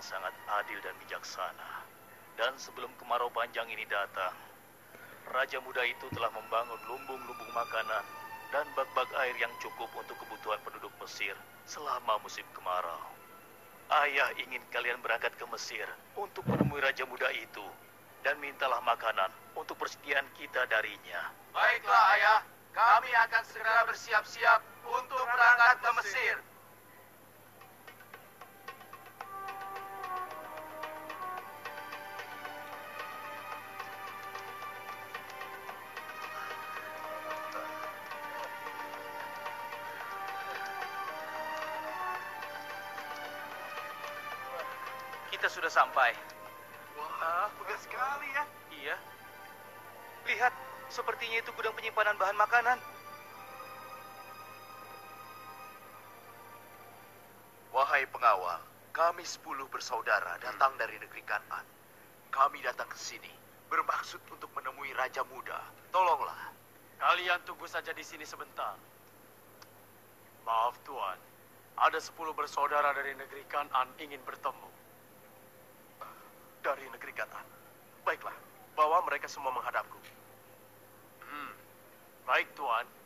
sangat adil dan bijaksana. Dan sebelum kemarau panjang ini datang, Raja Muda itu telah membangun lumbung-lumbung makanan dan bak-bak air yang cukup untuk kebutuhan penduduk Mesir selama musim kemarau. Ayah ingin kalian berangkat ke Mesir untuk menemui Raja Muda itu dan mintalah makanan untuk persediaan kita darinya. Baiklah, Ayah. Kami akan segera bersiap-siap untuk berangkat ke Mesir. Kita sudah sampai. Wah, mudah sekali ya. Iya. Lihat, sepertinya itu gudang penyimpanan bahan makanan. Wahai pengawal, kami 10 bersaudara datang dari negeri Kan'an. Kami datang ke sini bermaksud untuk menemui Raja Muda. Tolonglah. Kalian tunggu saja di sini sebentar. Maaf Tuan, ada 10 bersaudara dari negeri Kan'an ingin bertemu. Dari negeri Kan'an. Baiklah, bawa mereka semua menghadapku. Baik Tuan.